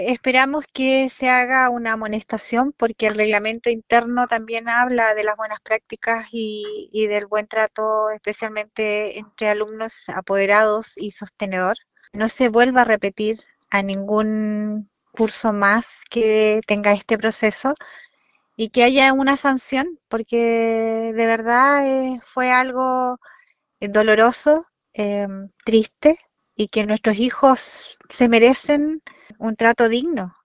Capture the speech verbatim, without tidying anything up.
Esperamos que se haga una amonestación porque el reglamento interno también habla de las buenas prácticas y, y del buen trato, especialmente entre alumnos, apoderados y sostenedor. No se vuelva a repetir a ningún curso más que tenga este proceso y que haya una sanción, porque de verdad eh, fue algo eh, doloroso, eh, triste, y que nuestros hijos se merecen un trato digno.